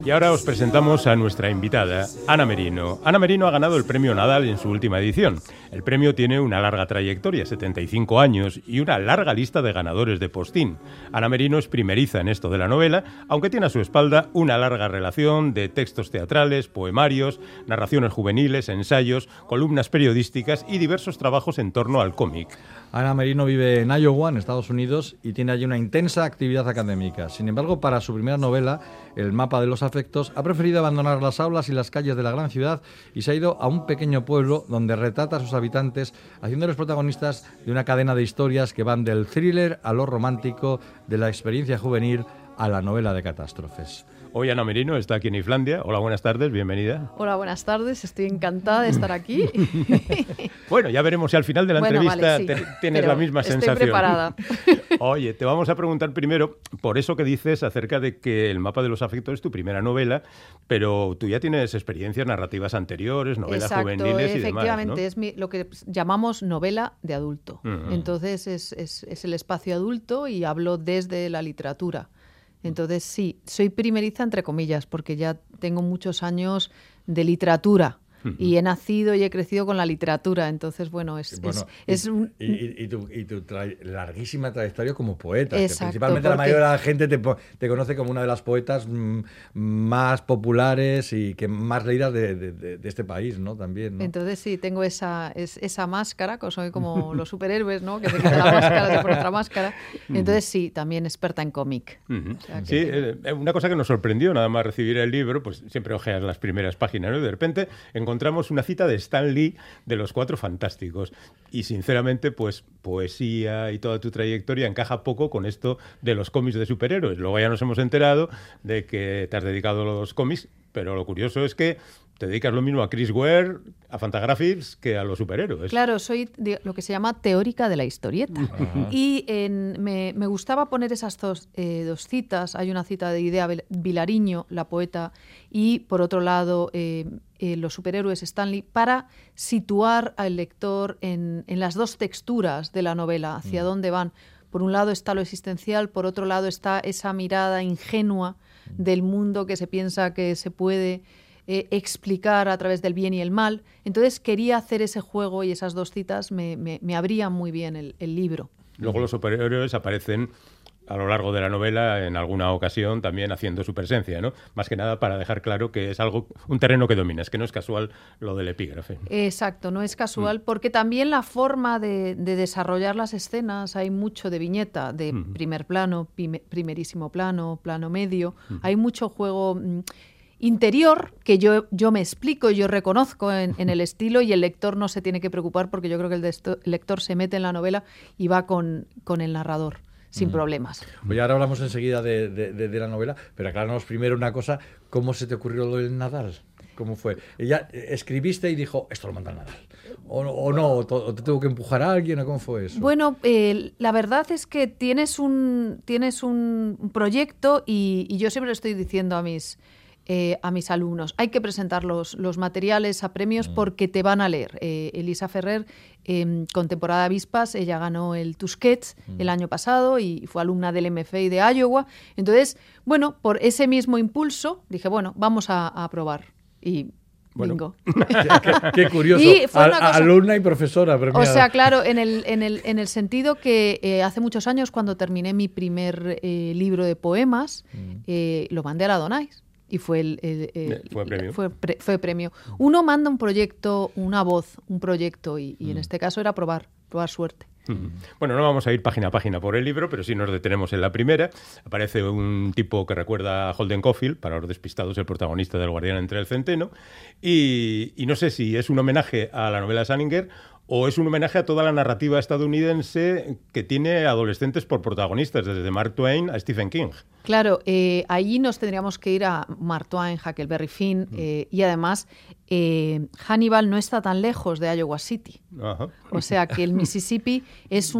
Y ahora os presentamos a nuestra invitada, Ana Merino. Ana Merino ha ganado el premio Nadal en su última edición. El premio tiene una larga trayectoria, 75 años, y una larga lista de ganadores de postín. Ana Merino es primeriza en esto de la novela, aunque tiene a su espalda una larga relación de textos teatrales, poemarios, narraciones juveniles, ensayos, columnas periodísticas y diversos trabajos en torno al cómic. Ana Merino vive en Iowa, en Estados Unidos, y tiene allí una intensa actividad académica. Sin embargo, para su primera novela, El mapa de los afectos, ha preferido abandonar las aulas y las calles de la gran ciudad y se ha ido a un pequeño pueblo donde retrata a sus habitantes, haciéndolos protagonistas de una cadena de historias que van del thriller a lo romántico, de la experiencia juvenil a la novela de catástrofes. Hoy Ana Merino está aquí en Islandia. Hola, buenas tardes, bienvenida. Hola, buenas tardes, estoy encantada de estar aquí. Bueno, ya veremos si al final de la entrevista vale, sí, tienes la misma sensación. Estoy preparada. Oye, te vamos a preguntar primero por eso que dices acerca de que El mapa de los afectos es tu primera novela, pero tú ya tienes experiencias narrativas anteriores, novelas juveniles y demás, ¿no? Efectivamente, es lo que llamamos novela de adulto. Entonces es el espacio adulto y hablo desde la literatura. Entonces sí, soy primeriza entre comillas, porque ya tengo muchos años de literatura. Y he nacido y he crecido con la literatura, entonces, bueno, Y tu larguísima trayectoria como poeta. Exacto, principalmente la mayoría de la gente te conoce como una de las poetas más populares y que más leídas de este país, ¿no? También, ¿no? Entonces sí, tengo esa máscara, que soy como los superhéroes, ¿no? Que se quitan la máscara, se pone otra máscara. Entonces sí, también experta en cómic. O sea, sí, una cosa que nos sorprendió nada más recibir el libro, pues siempre ojeas las primeras páginas, ¿no? Y de repente encontramos una cita de Stan Lee de Los Cuatro Fantásticos y sinceramente pues poesía y toda tu trayectoria encaja poco con esto de los cómics de superhéroes. Luego ya nos hemos enterado de que te has dedicado a los cómics, pero lo curioso es que te dedicas lo mismo a Chris Ware, a Fantagraphics, que a los superhéroes. Claro, soy lo que se llama teórica de la historieta. Y me gustaba poner esas dos citas. Hay una cita de Idea Vilariño, la poeta, y por otro lado los superhéroes Stanley, para situar al lector en las dos texturas de la novela, hacia dónde van. Por un lado está lo existencial, por otro lado está esa mirada ingenua del mundo que se piensa que se puede explicar a través del bien y el mal. Entonces quería hacer ese juego y esas dos citas me abrían muy bien el libro. Luego los superhéroes aparecen a lo largo de la novela en alguna ocasión también haciendo su presencia, ¿no? Más que nada para dejar claro que es un terreno que dominas, que no es casual lo del epígrafe. Exacto, no es casual, porque también la forma de desarrollar las escenas, hay mucho de viñeta, de primer plano, primerísimo plano, plano medio, hay mucho juego interior que yo me explico, yo reconozco en el estilo y el lector no se tiene que preocupar porque yo creo que el lector se mete en la novela y va con el narrador sin problemas. Oye, ahora hablamos enseguida de la novela, pero acláranos primero una cosa, ¿cómo se te ocurrió lo del Nadal? ¿Cómo fue? ¿Ya escribiste y dijo, esto lo manda el Nadal? ¿O no? ¿O te tuvo que empujar a alguien? ¿O cómo fue eso? Bueno, la verdad es que tienes un proyecto y yo siempre le estoy diciendo a mis alumnos, hay que presentar los materiales a premios porque te van a leer. Elisa Ferrer, con Temporada de Avispas, ella ganó el Tusquets el año pasado y fue alumna del MFI de Iowa. Entonces, bueno, por ese mismo impulso, dije, bueno, vamos a probar. Y bingo. Qué curioso. Alumna y profesora premiada. O sea, claro, en el sentido que hace muchos años, cuando terminé mi primer libro de poemas, lo mandé a la Donais. Y fue premio. Fue premio. Uno manda un proyecto, una voz, un proyecto, y en este caso era probar suerte. Bueno, no vamos a ir página a página por el libro, pero sí nos detenemos en la primera. Aparece un tipo que recuerda a Holden Caulfield, para los despistados el protagonista del Guardián entre el centeno, y no sé si es un homenaje a la novela de Salinger o es un homenaje a toda la narrativa estadounidense que tiene adolescentes por protagonistas, desde Mark Twain a Stephen King. Claro, allí nos tendríamos que ir a Mark Twain, Huckleberry Finn, y además Hannibal no está tan lejos de Iowa City. Ajá. O sea que el Mississippi es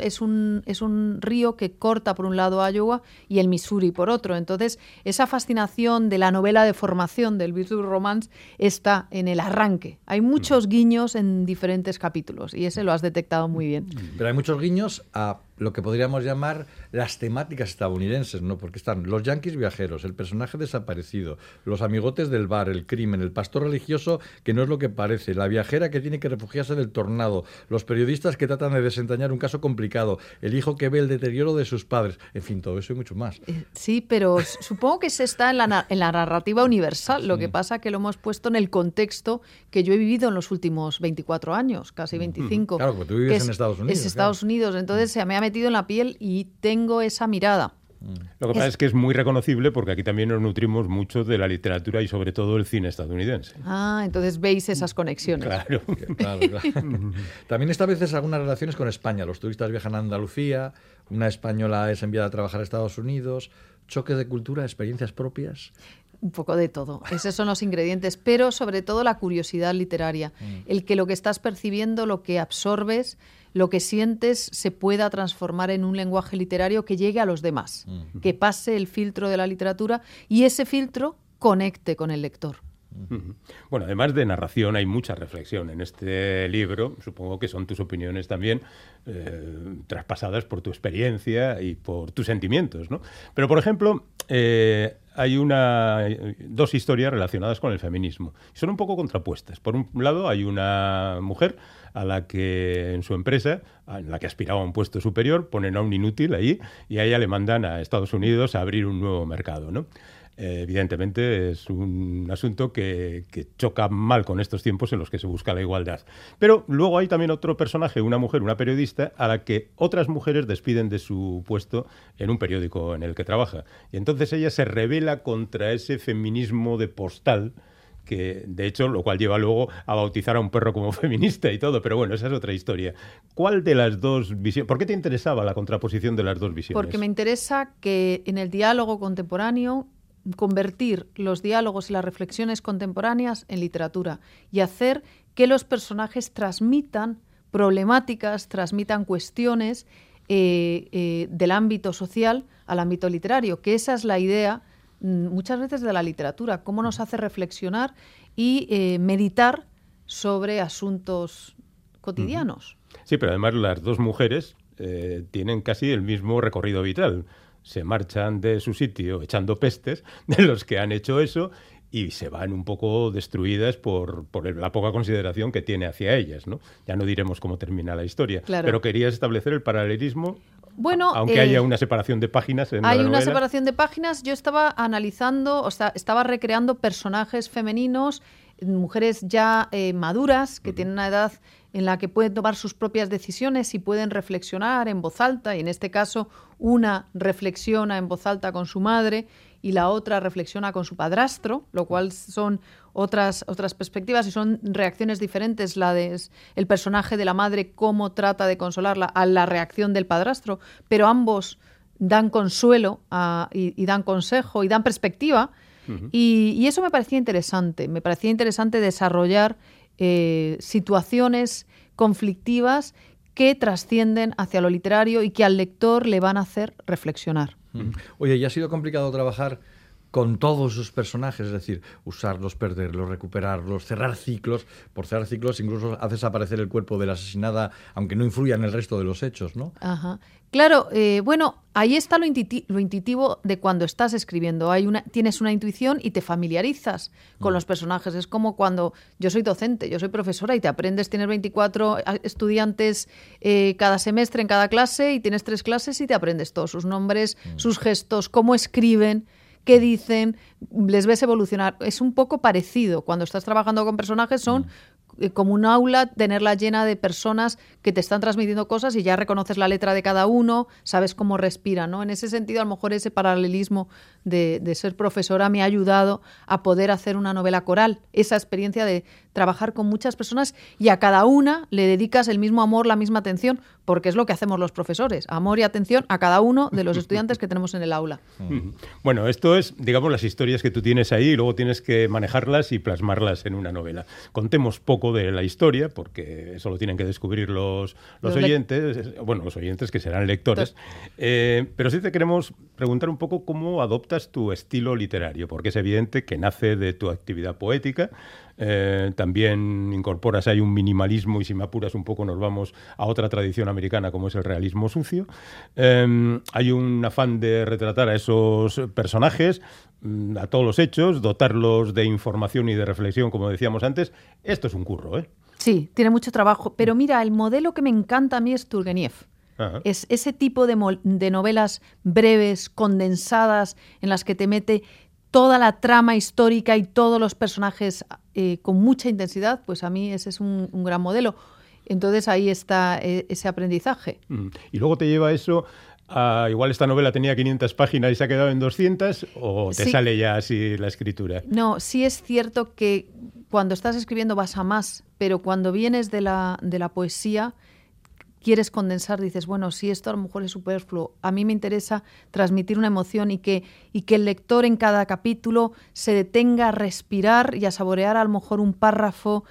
un río que corta por un lado Iowa y el Missouri por otro. Entonces, esa fascinación de la novela de formación del Virtual Romance está en el arranque. Hay muchos guiños en diferentes capítulos y ese lo has detectado muy bien. Pero hay muchos guiños a lo que podríamos llamar las temáticas estadounidenses, ¿no? Porque están los yanquis viajeros, el personaje desaparecido, los amigotes del bar, el crimen, el pastor religioso que no es lo que parece, la viajera que tiene que refugiarse del tornado, los periodistas que tratan de desentrañar un caso complicado, el hijo que ve el deterioro de sus padres, en fin, todo eso y mucho más. Sí, pero supongo que se está en la narrativa universal. Lo que pasa que lo hemos puesto en el contexto que yo he vivido en los últimos 24 años, casi 25. Claro, porque tú vives en Estados Unidos. Es Estados Unidos, entonces se me ha metido en la piel y tengo esa mirada. Lo que pasa es que es muy reconocible porque aquí también nos nutrimos mucho de la literatura y sobre todo el cine estadounidense. Ah, entonces veis esas conexiones. Claro. Claro. También estableces algunas relaciones con España. Los turistas viajan a Andalucía, una española es enviada a trabajar a Estados Unidos, choques de cultura, experiencias propias. Un poco de todo. Esos son los ingredientes, pero sobre todo la curiosidad literaria. El que lo que estás percibiendo, lo que absorbes, lo que sientes se pueda transformar en un lenguaje literario que llegue a los demás, que pase el filtro de la literatura y ese filtro conecte con el lector. Bueno, además de narración hay mucha reflexión en este libro, supongo que son tus opiniones también traspasadas por tu experiencia y por tus sentimientos, ¿no? Pero, por ejemplo, hay dos historias relacionadas con el feminismo. Son un poco contrapuestas. Por un lado, hay una mujer a la que en su empresa, en la que aspiraba a un puesto superior, ponen a un inútil ahí y a ella le mandan a Estados Unidos a abrir un nuevo mercado, ¿no? Evidentemente es un asunto que choca mal con estos tiempos en los que se busca la igualdad. Pero luego hay también otro personaje, una mujer, una periodista, a la que otras mujeres despiden de su puesto en un periódico en el que trabaja. Y entonces ella se rebela contra ese feminismo de postal, que de hecho, lo cual lleva luego a bautizar a un perro como feminista y todo, pero bueno, esa es otra historia. ¿Cuál de las dos visiones? ¿Por qué te interesaba la contraposición de las dos visiones? Porque me interesa que en el diálogo contemporáneo convertir los diálogos y las reflexiones contemporáneas en literatura y hacer que los personajes transmitan problemáticas, transmitan cuestiones del ámbito social al ámbito literario, que esa es la idea muchas veces de la literatura, cómo nos hace reflexionar y meditar sobre asuntos cotidianos. Sí, pero además las dos mujeres tienen casi el mismo recorrido vital. Se marchan de su sitio echando pestes de los que han hecho eso y se van un poco destruidas por la poca consideración que tiene hacia ellas, ¿no? Ya no diremos cómo termina la historia, claro. Pero querías establecer el paralelismo, bueno, aunque haya una separación de páginas en la novela. Hay una separación de páginas. Yo estaba analizando, o sea, estaba recreando personajes femeninos, mujeres ya maduras, que tienen una edad en la que pueden tomar sus propias decisiones y pueden reflexionar en voz alta, y en este caso una reflexiona en voz alta con su madre y la otra reflexiona con su padrastro, lo cual son otras perspectivas y son reacciones diferentes. El personaje de la madre, cómo trata de consolarla a la reacción del padrastro, pero ambos dan consuelo y dan consejo y dan perspectiva. Y eso me parecía interesante. Me parecía interesante desarrollar situaciones conflictivas que trascienden hacia lo literario y que al lector le van a hacer reflexionar. Oye, ¿y ha sido complicado trabajar con todos sus personajes? Es decir, usarlos, perderlos, recuperarlos, cerrar ciclos. Por cerrar ciclos incluso haces aparecer el cuerpo de la asesinada, aunque no influya en el resto de los hechos, ¿no? Ajá. Claro, bueno, ahí está lo intuitivo de cuando estás escribiendo. Tienes una intuición y te familiarizas con los personajes. Es como cuando yo soy docente, yo soy profesora y te aprendes, tienes 24 estudiantes cada semestre en cada clase y tienes 3 clases y te aprendes todos sus nombres, sus gestos, cómo escriben, qué dicen, les ves evolucionar. Es un poco parecido. Cuando estás trabajando con personajes son como un aula, tenerla llena de personas que te están transmitiendo cosas y ya reconoces la letra de cada uno, sabes cómo respira, ¿no? En ese sentido, a lo mejor ese paralelismo de ser profesora me ha ayudado a poder hacer una novela coral. Esa experiencia de trabajar con muchas personas y a cada una le dedicas el mismo amor, la misma atención, porque es lo que hacemos los profesores, amor y atención a cada uno de los estudiantes que tenemos en el aula. Bueno, esto es, digamos, las historias que tú tienes ahí y luego tienes que manejarlas y plasmarlas en una novela. Contemos poco de la historia, porque eso lo tienen que descubrir los oyentes, bueno, los oyentes que serán lectores, pero sí te queremos preguntar un poco cómo adoptas tu estilo literario, porque es evidente que nace de tu actividad poética, También incorporas ahí un minimalismo y si me apuras un poco nos vamos a otra tradición americana como es el realismo sucio. Hay un afán de retratar a esos personajes, a todos los hechos, dotarlos de información y de reflexión, como decíamos antes. Esto es un curro, ¿eh? Sí, tiene mucho trabajo. Pero mira, el modelo que me encanta a mí es Turgeniev. Ajá. Es ese tipo de novelas breves, condensadas, en las que te mete toda la trama histórica y todos los personajes con mucha intensidad. Pues a mí ese es un gran modelo. Entonces ahí está ese aprendizaje. Y luego te lleva eso... igual esta novela tenía 500 páginas y se ha quedado en 200, ¿o te sale ya así la escritura? No, sí es cierto que cuando estás escribiendo vas a más, pero cuando vienes de la poesía, quieres condensar, dices, bueno, si esto a lo mejor es superfluo, a mí me interesa transmitir una emoción y que el lector en cada capítulo se detenga a respirar y a saborear a lo mejor un párrafo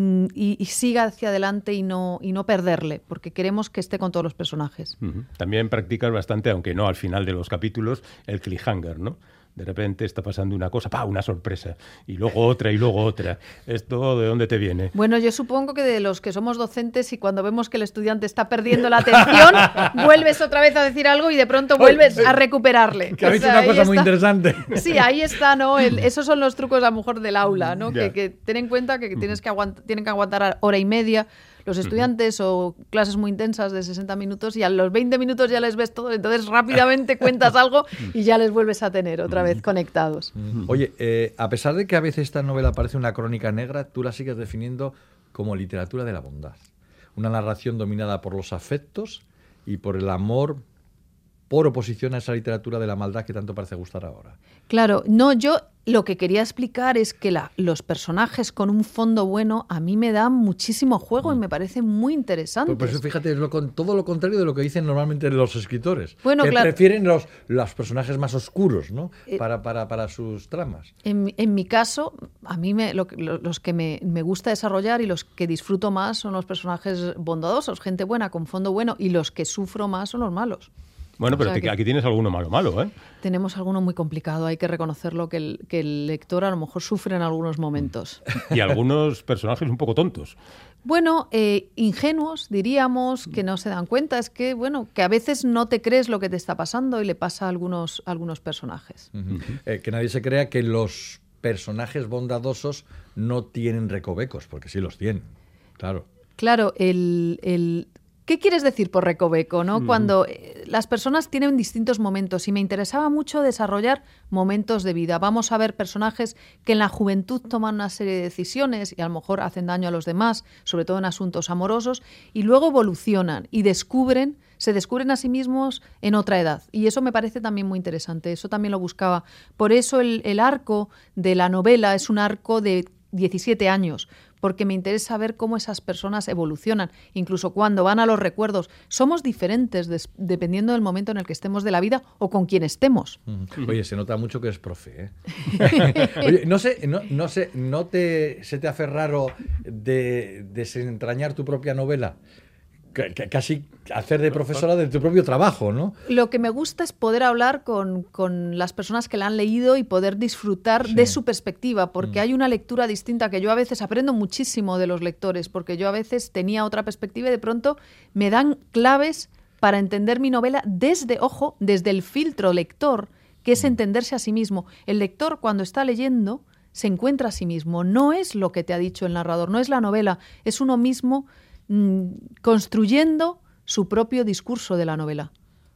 y siga hacia adelante y no perderle, porque queremos que esté con todos los personajes. También practicas bastante, aunque no al final de los capítulos, el cliffhanger, ¿no? De repente está pasando una cosa, ¡pah!, una sorpresa, y luego otra, y luego otra. ¿Esto de dónde te viene? Bueno, yo supongo que de los que somos docentes y cuando vemos que el estudiante está perdiendo la atención, vuelves otra vez a decir algo y de pronto vuelves a recuperarle. Que ha dicho una cosa muy interesante. Sí, ahí está, ¿no? Esos son los trucos a lo mejor del aula, ¿no? Que ten en cuenta que tienen que aguantar hora y media los estudiantes o clases muy intensas de 60 minutos y a los 20 minutos ya les ves todo, entonces rápidamente cuentas algo y ya les vuelves a tener otra vez conectados. Oye, a pesar de que a veces esta novela parece una crónica negra, tú la sigues definiendo como literatura de la bondad. Una narración dominada por los afectos y por el amor, por oposición a esa literatura de la maldad que tanto parece gustar ahora. Claro, no, yo lo que quería explicar es que los personajes con un fondo bueno a mí me dan muchísimo juego y me parecen muy interesantes. Pues eso, fíjate, es todo lo contrario de lo que dicen normalmente los escritores, bueno, que claro, prefieren los personajes más oscuros, ¿no? Para sus tramas. En mi caso, a mí los que me gusta desarrollar y los que disfruto más son los personajes bondadosos, gente buena con fondo bueno, y los que sufro más son los malos. Bueno, pero aquí tienes alguno malo, ¿eh? Tenemos alguno muy complicado, hay que reconocerlo, que el lector a lo mejor sufre en algunos momentos. Y algunos personajes un poco tontos. Bueno, ingenuos, diríamos, que no se dan cuenta. Es que, bueno, que a veces no te crees lo que te está pasando y le pasa a algunos personajes. Que nadie se crea que los personajes bondadosos no tienen recovecos, porque sí los tienen, claro. Claro, ¿qué quieres decir por recoveco, no? Cuando las personas tienen distintos momentos y me interesaba mucho desarrollar momentos de vida. Vamos a ver personajes que en la juventud toman una serie de decisiones y a lo mejor hacen daño a los demás, sobre todo en asuntos amorosos, y luego evolucionan y se descubren a sí mismos en otra edad. Y eso me parece también muy interesante, eso también lo buscaba. Por eso el arco de la novela es un arco de 17 años, porque me interesa ver cómo esas personas evolucionan, incluso cuando van a los recuerdos. Somos diferentes dependiendo del momento en el que estemos de la vida o con quien estemos. Oye, se nota mucho que es profe, ¿eh? Oye, no sé, ¿se te hace raro desentrañar tu propia novela? Casi hacer de profesora de tu propio trabajo, ¿no? Lo que me gusta es poder hablar con las personas que la han leído y poder disfrutar de su perspectiva, porque hay una lectura distinta que yo a veces aprendo muchísimo de los lectores, porque yo a veces tenía otra perspectiva y de pronto me dan claves para entender mi novela desde el filtro lector, que es entenderse a sí mismo. El lector, cuando está leyendo, se encuentra a sí mismo. No es lo que te ha dicho el narrador, no es la novela, es uno mismo construyendo su propio discurso de la novela.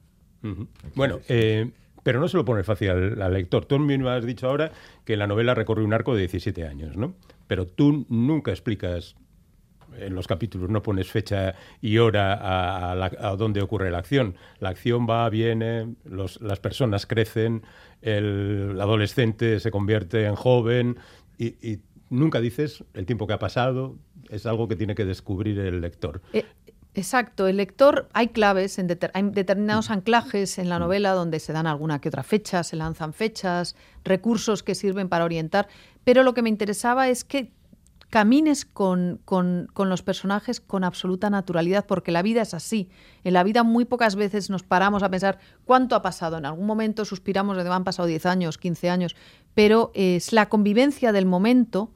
Bueno, pero no se lo pone fácil al lector. Tú mismo has dicho ahora que la novela recorre un arco de 17 años, ¿no? Pero tú nunca explicas en los capítulos, no pones fecha y hora a dónde ocurre la acción. La acción va, viene, las personas crecen, el adolescente se convierte en joven y nunca dices el tiempo que ha pasado. Es algo que tiene que descubrir el lector. Exacto. El lector, hay claves, hay determinados anclajes en la novela donde se dan alguna que otra fecha, se lanzan fechas, recursos que sirven para orientar, pero lo que me interesaba es que camines con los personajes con absoluta naturalidad, porque la vida es así. En la vida muy pocas veces nos paramos a pensar cuánto ha pasado. En algún momento suspiramos de han pasado 10 años, 15 años, pero es la convivencia del momento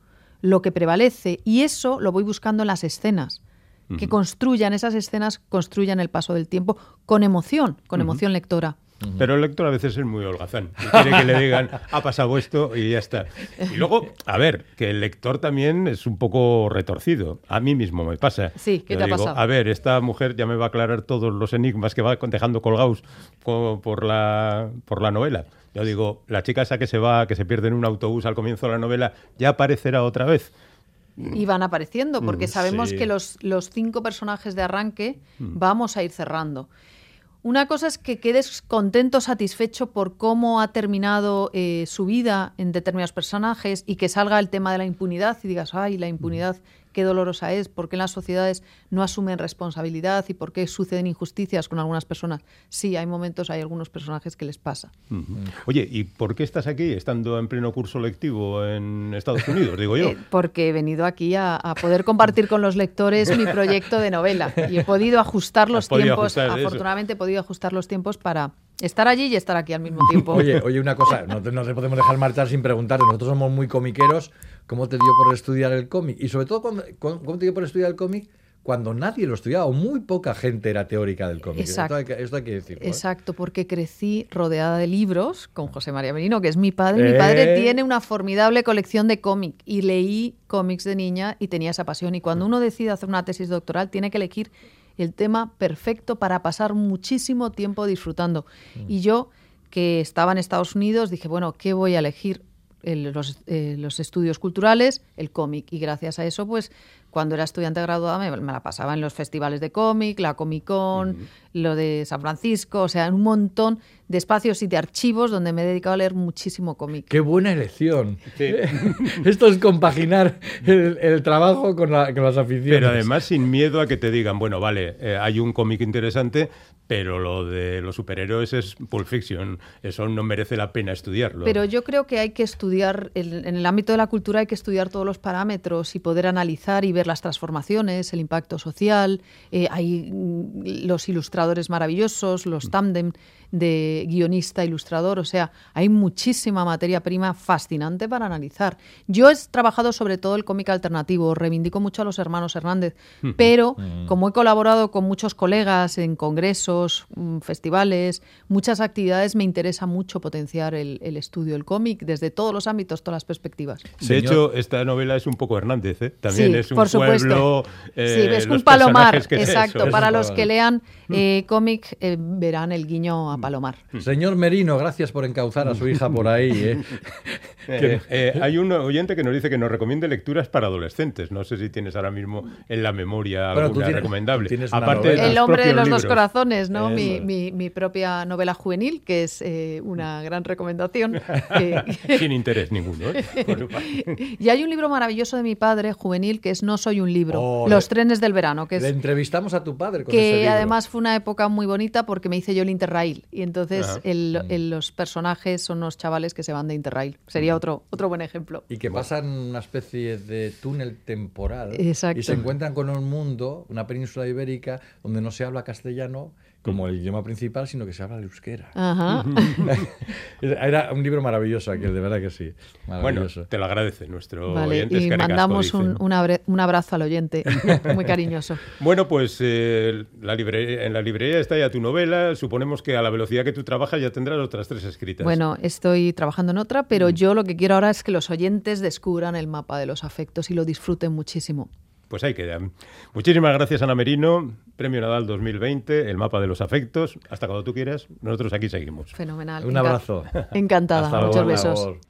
lo que prevalece, y eso lo voy buscando en las escenas, que construyan esas escenas, construyan el paso del tiempo con emoción lectora. Pero el lector a veces es muy holgazán. Y quiere que le digan, ha pasado esto y ya está. Y luego, a ver, que el lector también es un poco retorcido. A mí mismo me pasa. Sí, ¿qué te ha pasado? A ver, esta mujer ya me va a aclarar todos los enigmas que va dejando colgados por la novela. Yo digo, la chica esa que se va, que se pierde en un autobús al comienzo de la novela, ¿ya aparecerá otra vez? Y van apareciendo, porque sabemos sí. que los 5 personajes de arranque vamos a ir cerrando. Una cosa es que quedes contento, satisfecho por cómo ha terminado su vida en determinados personajes y que salga el tema de la impunidad y digas, ay, la impunidad, qué dolorosa es, por qué en las sociedades no asumen responsabilidad y por qué suceden injusticias con algunas personas. Sí, hay momentos, hay algunos personajes que les pasa. Oye, ¿y por qué estás aquí estando en pleno curso lectivo en Estados Unidos, digo yo? Porque he venido aquí a poder compartir con los lectores mi proyecto de novela y he podido ajustar los tiempos, afortunadamente he podido ajustar los tiempos para estar allí y estar aquí al mismo tiempo. Oye, una cosa, no te podemos dejar marchar sin preguntarte. Nosotros somos muy comiqueros. ¿Cómo te dio por estudiar el cómic? Y sobre todo, ¿cómo te dio por estudiar el cómic cuando nadie lo estudiaba o muy poca gente era teórica del cómic? Exacto. Esto hay que decirlo. Exacto, porque crecí rodeada de libros con José María Merino, que es mi padre. Mi padre tiene una formidable colección de cómic y leí cómics de niña y tenía esa pasión. Y cuando uno decide hacer una tesis doctoral, tiene que elegir el tema perfecto para pasar muchísimo tiempo disfrutando. Y yo, que estaba en Estados Unidos, dije, bueno, ¿qué voy a elegir? Los estudios culturales, el cómic. Y gracias a eso, pues, cuando era estudiante graduada me la pasaba en los festivales de cómic, la Comic Con, lo de San Francisco, o sea, en un montón de espacios y de archivos donde me he dedicado a leer muchísimo cómic. ¡Qué buena elección! Sí. Esto es compaginar el trabajo con las aficiones. Pero además sin miedo a que te digan, bueno, vale, hay un cómic interesante, pero lo de los superhéroes es Pulp Fiction, eso no merece la pena estudiarlo. Pero yo creo que hay que estudiar, en el ámbito de la cultura hay que estudiar todos los parámetros y poder analizar y ver las transformaciones, el impacto social. Hay los ilustradores maravillosos, los tándem de guionista-ilustrador, o sea, hay muchísima materia prima fascinante para analizar. Yo he trabajado sobre todo el cómic alternativo, reivindico mucho a los hermanos Hernández, pero como he colaborado con muchos colegas en congresos, festivales, muchas actividades, me interesa mucho potenciar el estudio del cómic desde todos los ámbitos, todas las perspectivas. De hecho, esta novela es un poco Hernández, ¿eh? También sí, es un por pueblo... sí, es un palomar, exacto. Eso, para los que lean cómic verán el guiño a Palomar. Señor Merino, gracias por encauzar a su hija por ahí. Hay un oyente que nos dice que nos recomiende lecturas para adolescentes. No sé si tienes ahora mismo en la memoria alguna recomendable. Aparte de El hombre de los dos libros. corazones, ¿no? Mi propia novela juvenil, que es una gran recomendación. Sin interés ninguno, ¿eh? Y hay un libro maravilloso de mi padre, juvenil, que es No soy un libro, Los trenes del verano. Que le entrevistamos a tu padre con que ese libro. Además fue una época muy bonita porque me hice yo el Interrail. Y entonces los personajes son unos chavales que se van de Interrail. Sería otro buen ejemplo. Y que pasan una especie de túnel temporal. Exacto. Y se encuentran con un mundo, una península ibérica, donde no se habla castellano como el idioma principal, sino que se habla el euskera. Ajá. Era un libro maravilloso aquel, de verdad que sí. Bueno, te lo agradece nuestro oyente. Y mandamos un abrazo al oyente, muy cariñoso. Bueno, pues en la librería está ya tu novela. Suponemos que a la velocidad que tú trabajas ya tendrás otras 3 escritas. Bueno, estoy trabajando en otra, pero yo lo que quiero ahora es que los oyentes descubran el mapa de los afectos y lo disfruten muchísimo. Pues ahí queda. Muchísimas gracias, Ana Merino. Premio Nadal 2020, el mapa de los afectos. Hasta cuando tú quieras, nosotros aquí seguimos. Fenomenal. Un abrazo. Encantada. Hasta Muchos luego. besos.